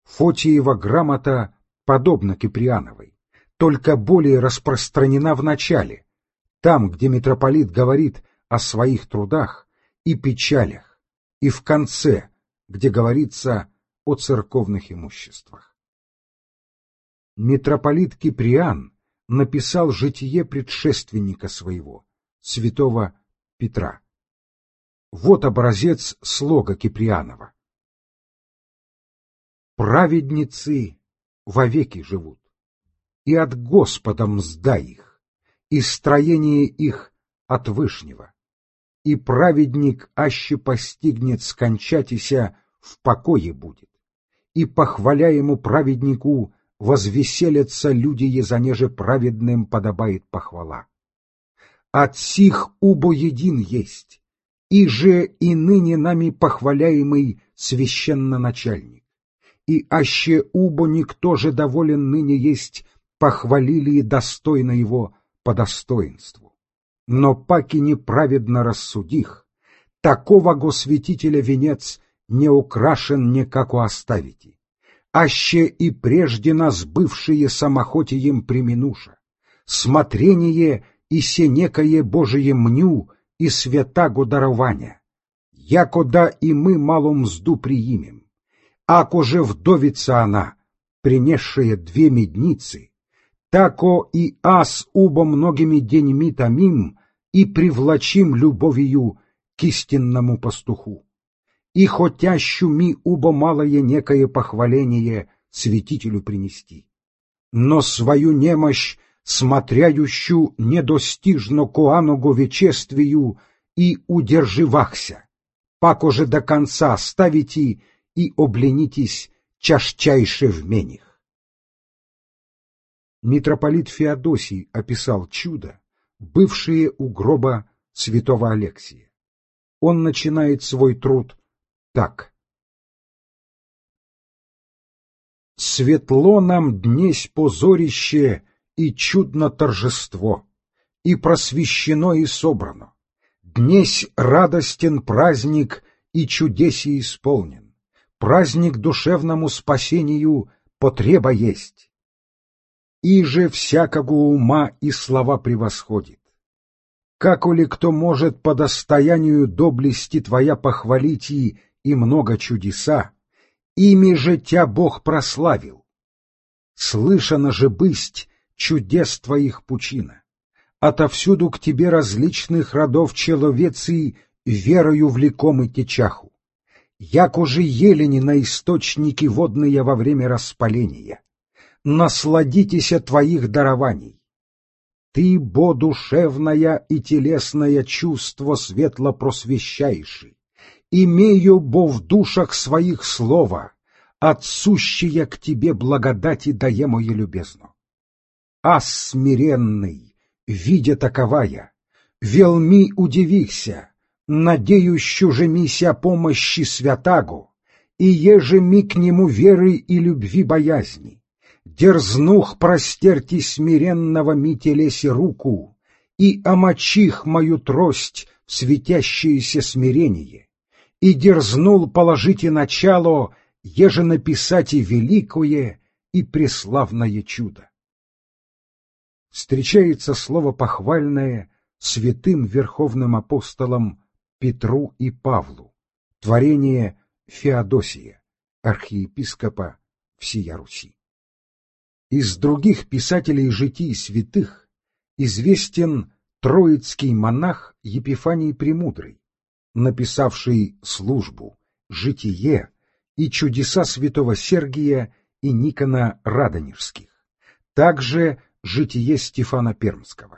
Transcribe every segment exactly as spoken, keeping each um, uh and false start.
Фотиева грамота подобна Киприановой, только более распространена в начале, там, где митрополит говорит о своих трудах и печалях, и в конце, где говорится о церковных имуществах. Митрополит Киприан написал житие предшественника своего, святого Петра. Вот образец слога Киприанова. Праведницы вовеки живут, и от Господа мзда их, и строение их от Вышнего, и праведник аще постигнет скончатися, в покое будет, и похваляему праведнику возвеселятся люди, езанеже праведным подобает похвала. От сих убо един есть, и же и ныне нами похваляемый священноначальник. И аще убо никто же доволен ныне есть, похвалили достойно его по достоинству. Но паки неправедно рассудих, такого го святителя венец не украшен никако оставите. Аще и прежде нас бывшие самохотием применуша, смотрение и се некое Божие мню и святаго дарования, якода и мы малу мзду приимем. Ако же вдовица она, принесшая две медницы, тако и аз убо многими деньми томим и привлачим любовью к истинному пастуху. И хотящу ми убо малое некое похваление святителю принести. Но свою немощь, смотряющую недостижно коаного вечествию, и удерживахся, пако же до конца оставите и обленитесь чашчайше в мених. Митрополит Феодосий описал чудо, бывшее у гроба святого Алексия. Он начинает свой труд так. «Светло нам днесь позорище и чудно торжество, и просвещено и собрано. Днесь радостен праздник и чудеси исполнен. Праздник душевному спасению потреба есть. И же всякого ума и слова превосходит. Как ли кто может по достоянию доблести твоя похвалить и, и много чудеса, ими же тя Бог прославил. Слышано же бысть чудес твоих пучина. Отовсюду к тебе различных родов человецы верою влекомы течаху. Як уже елени на источники водные во время распаления. Насладитесь от твоих дарований. Ты, бо душевное и телесное чувство светло просвещающий, имею, бо в душах своих слова, отсущие к тебе благодати даемое любезно. Ас смиренный, видя таковая, велми удивихся, надеющу же мися помощи святаго, и еже ми к нему веры и любви боязни, дерзнух простерти смиренного ми телеси руку, и омочих мою трость в светящееся смирение, и дерзнул положите начало, еже написать и великое, и преславное чудо. Встречается слово похвальное святым верховным апостолам Петру и Павлу, творение Феодосия, архиепископа всея Руси. Из других писателей житий святых известен троицкий монах Епифаний Премудрый, написавший службу, житие и чудеса святого Сергия и Никона Радонежских, также житие Стефана Пермского.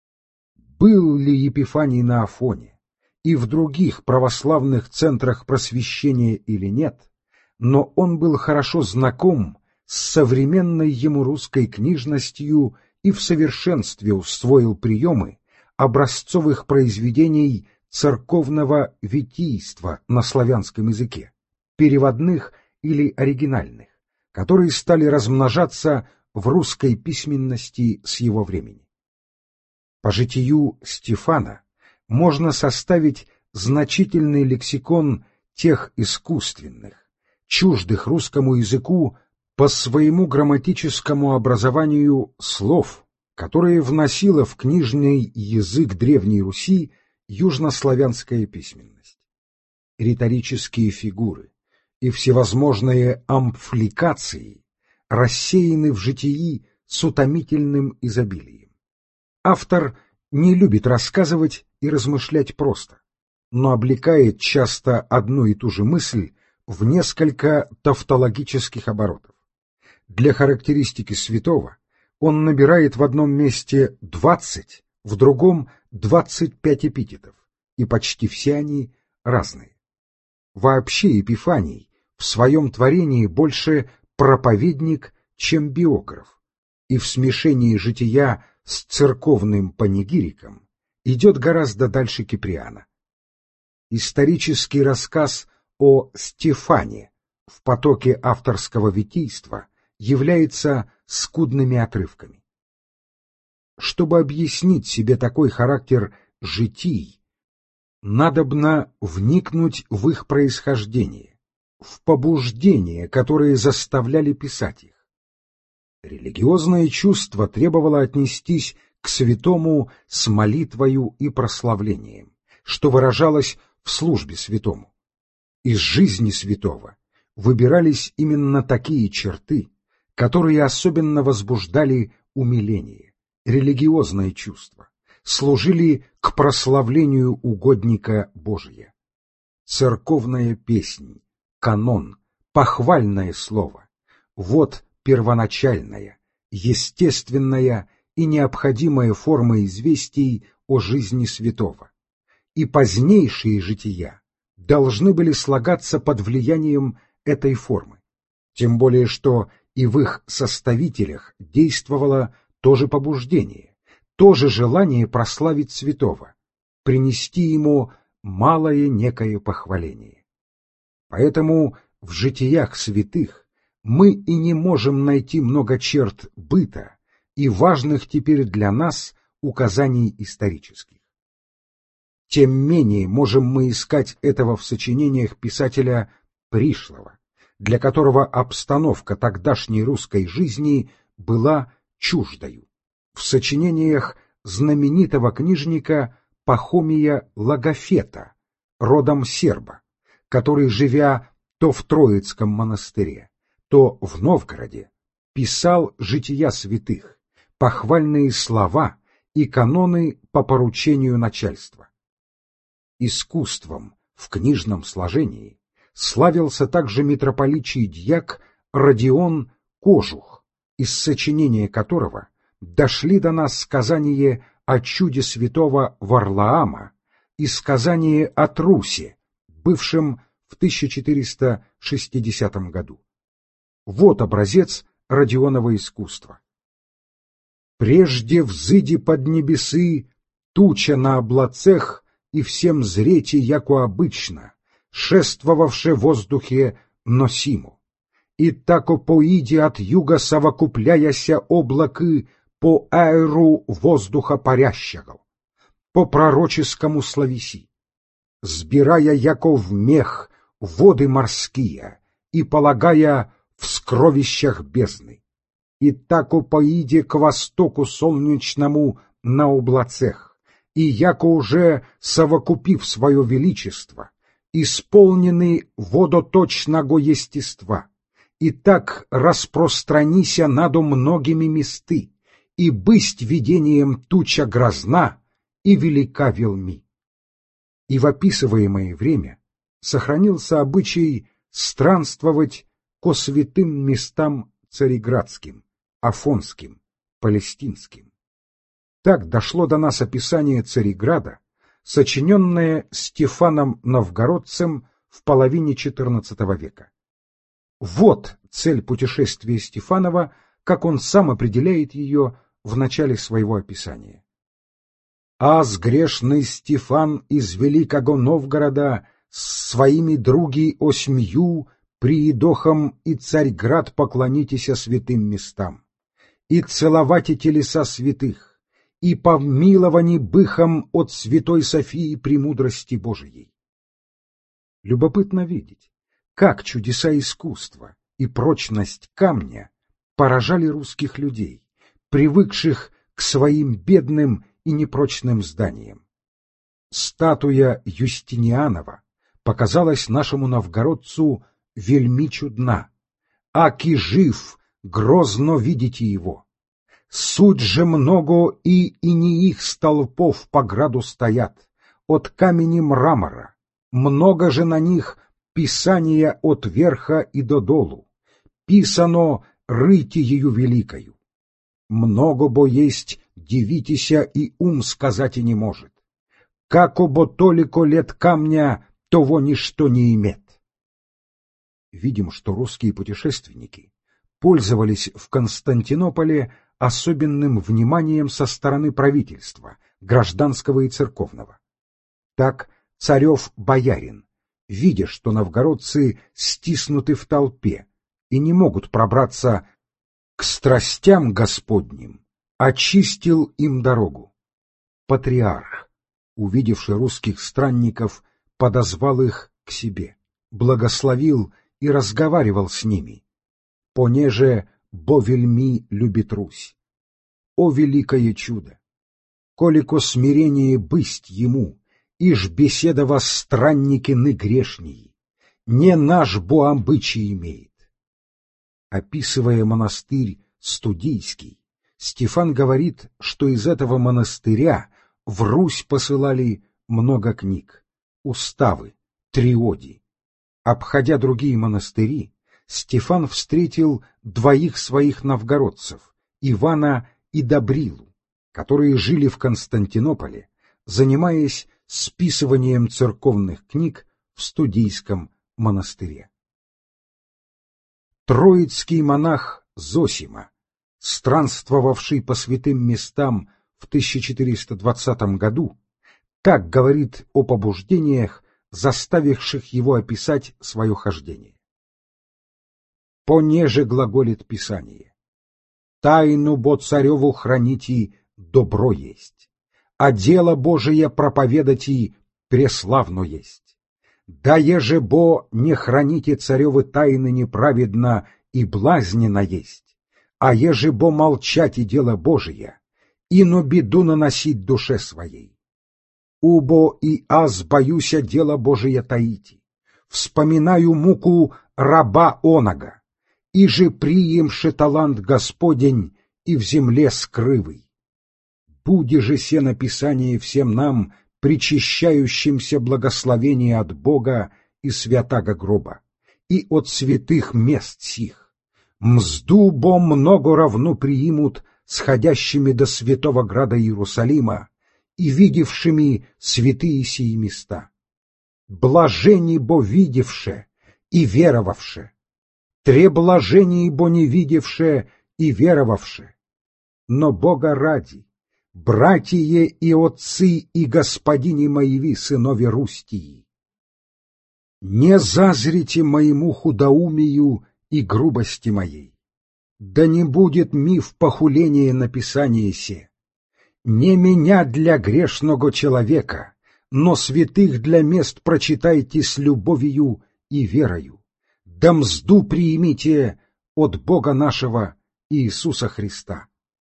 Был ли Епифаний на Афоне и в других православных центрах просвещения или нет, но он был хорошо знаком с современной ему русской книжностью и в совершенстве усвоил приемы образцовых произведений церковного витийства на славянском языке, переводных или оригинальных, которые стали размножаться в русской письменности с его времени. По житию Стефана можно составить значительный лексикон тех искусственных, чуждых русскому языку по своему грамматическому образованию слов, которые вносила в книжный язык Древней Руси южнославянская письменность. Риторические фигуры и всевозможные амплификации рассеяны в житии с утомительным изобилием. Автор не любит рассказывать и размышлять просто, но облекает часто одну и ту же мысль в несколько тавтологических оборотов. Для характеристики святого он набирает в одном месте двадцать, в другом двадцать пять эпитетов, и почти все они разные. Вообще Епифаний в своем творении больше проповедник, чем биограф, и в смешении жития с церковным панигириком идет гораздо дальше Киприана. Исторический рассказ о Стефане в потоке авторского витийства является скудными отрывками. Чтобы объяснить себе такой характер житий, надобно вникнуть в их происхождение, в побуждения, которые заставляли писать их. Религиозное чувство требовало отнестись к святому с молитвою и прославлением, что выражалось в службе святому. Из жизни святого выбирались именно такие черты, которые особенно возбуждали умиление, религиозное чувство, служили к прославлению угодника Божия. Церковная песнь, канон, похвальное слово — вот первоначальная, естественная и необходимая форма известий о жизни святого, и позднейшие жития должны были слагаться под влиянием этой формы, тем более что и в их составителях действовало то же побуждение, то же желание прославить святого, принести ему малое некое похваление. Поэтому в житиях святых мы и не можем найти много черт быта и важных теперь для нас указаний исторических. Тем менее можем мы искать этого в сочинениях писателя пришлого, для которого обстановка тогдашней русской жизни была чуждою, в сочинениях знаменитого книжника Пахомия Логофета, родом серба, который, живя то в Троицком монастыре, то в Новгороде, писал жития святых, похвальные слова и каноны по поручению начальства. Искусством в книжном сложении славился также митрополичий дьяк Родион Кожух, из сочинения которого дошли до нас сказания о чуде святого Варлаама и сказание о Трусе, бывшем в тысяча четыреста шестидесятом году. Вот образец Родионова искусства. «Прежде взыди под небесы туча на облацех, и всем зрете, яко обычно, шествовавше в воздухе носиму. И тако поиде от юга совокупляяся облаки по аэру воздуха парящего, по пророческому словеси, сбирая яко в мех воды морские и полагая в скровищах бездны. И тако поиде к востоку солнечному на облацех, и яко уже совокупив свое величество, исполнены водоточного естества, и так распространися надо многими месты, и бысть видением туча грозна, и велика велми». И в описываемое время сохранился обычай странствовать ко святым местам цареградским, афонским, палестинским. Так дошло до нас описание Цареграда, сочиненное Стефаном Новгородцем в половине четырнадцатого века. Вот цель путешествия Стефанова, как он сам определяет ее в начале своего описания. «Аз грешный Стефан из Великого Новгорода с своими други осьмью приидохом и Царьград поклонитеся святым местам, и целовайте телеса святых, и помилований быхом от святой Софии премудрости Божией». Любопытно видеть, как чудеса искусства и прочность камня поражали русских людей, привыкших к своим бедным и непрочным зданиям. Статуя Юстинианова показалась нашему новгородцу вельми чудна. Аки жив, грозно видите его. Суть же много и иниих столпов по граду стоят, от камени мрамора, много же на них писания от верха и до долу, писано рытиею великою. Много бо есть, дивитеся, и ум сказать и не может. Како бо толико лет камня, того ничто не имет. Видим, что русские путешественники пользовались в Константинополе особенным вниманием со стороны правительства, гражданского и церковного. Так царев-боярин, видя, что новгородцы стиснуты в толпе и не могут пробраться к страстям Господним, очистил им дорогу. Патриарх, увидевший русских странников, подозвал их к себе, благословил и разговаривал с ними. Понеже бо вельми любит Русь. О великое чудо! Колико смирение бысть ему, иж беседа вас странники ны грешнии, не наш бо обычай имеет. Описывая монастырь Студийский, Стефан говорит, что из этого монастыря в Русь посылали много книг, уставы, триоди. Обходя другие монастыри, Стефан встретил двоих своих новгородцев, Ивана и Добрилу, которые жили в Константинополе, занимаясь списыванием церковных книг в Студийском монастыре. Троицкий монах Зосима, странствовавший по святым местам в тысяча четыреста двадцатом году, так говорит о побуждениях, заставивших его описать свое хождение. Понеже глаголит Писание: «Тайну бо цареву храните добро есть, а дело Божие проповедати преславно есть. Да еже бо не храните царевы тайны неправедно и блазненно есть, а еже бо молчать и дело Божие, и но беду наносить душе своей. Убо и аз боюся дело Божие таити, вспоминаю муку раба онога, и же приемше талант Господень и в земле скрывый. Буди же се написание всем нам, причащающимся благословения от Бога и святаго гроба, и от святых мест сих. Мзду бо много равно приимут сходящими до святого града Иерусалима и видевшими святые сии места. Блажени бо видевше и веровавше, треблажени бо не видевше и веровавше. Но Бога ради, братья и отцы и господини моеви, сынови Рустии, не зазрите моему худоумию и грубости моей. Да не будет миф похуления написания се. Не меня для грешного человека, но святых для мест прочитайте с любовью и верою. Да мзду приимите от Бога нашего Иисуса Христа.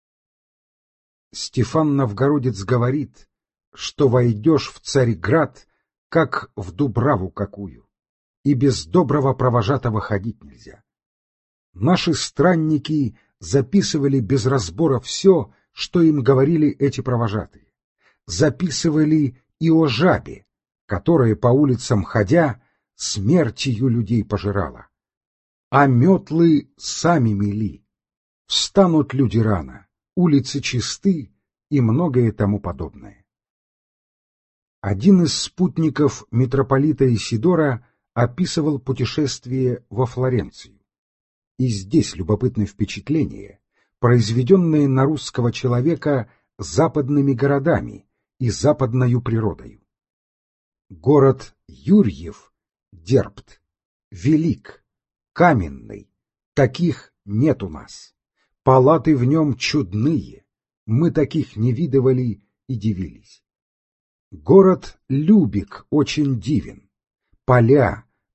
Стефан Новгородец говорит, что войдешь в Царьград, как в дубраву какую, и без доброго провожатого ходить нельзя. Наши странники записывали без разбора все, что им говорили эти провожатые. Записывали и о жабе, которая по улицам ходя смертью людей пожирала. А метлы сами мели. Встанут люди рано, улицы чисты и многое тому подобное. Один из спутников митрополита Исидора описывал путешествие во Флоренцию. И здесь любопытное впечатление, произведенное на русского человека западными городами и западною природою. Город Юрьев, Дербт, велик, каменный, таких нет у нас. Палаты в нем чудные, мы таких не видывали и дивились. Город Любек очень дивен, поля,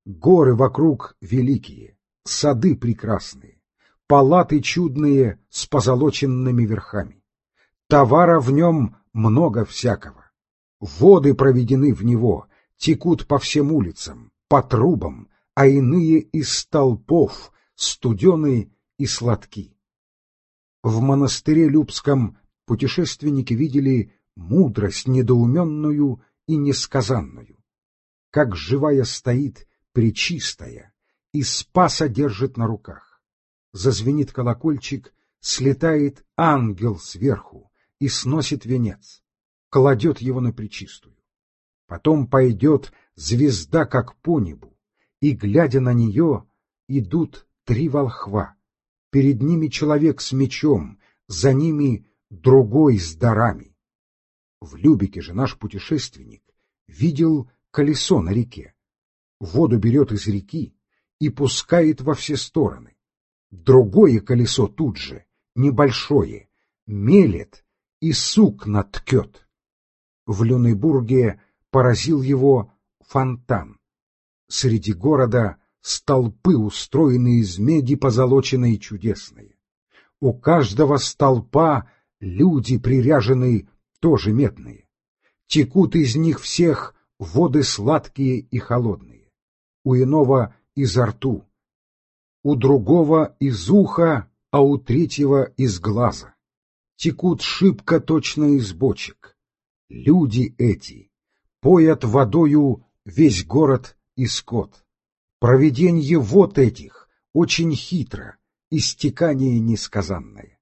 Горы вокруг великие, сады прекрасные, палаты чудные с позолоченными верхами. Товара в нем много всякого. Воды проведены в него, текут по всем улицам, по трубам, а иные из столпов, студены и сладки. В монастыре Любском путешественники видели мудрость недоуменную и несказанную. Как живая стоит пречистая, и Спаса держит на руках. Зазвенит колокольчик, слетает ангел сверху и сносит венец, кладет его на пречистую. Потом пойдет звезда как по небу, и, глядя на нее, идут три волхва. Перед ними человек с мечом, за ними другой с дарами. В Любеке же наш путешественник видел колесо на реке. Воду берет из реки и пускает во все стороны. Другое колесо тут же, небольшое, мелет и сукна ткет. В Люнебурге поразил его фонтан. Среди города столпы, устроенные из меди позолоченной и чудесные. У каждого столпа люди приряжены тоже медные. Текут из них всех воды сладкие и холодные. У иного изо рту, у другого из уха, а у третьего из глаза. Текут шибко точно из бочек. Люди эти поят водою весь город и скот. Проведенье вод этих очень хитро, истекание несказанное.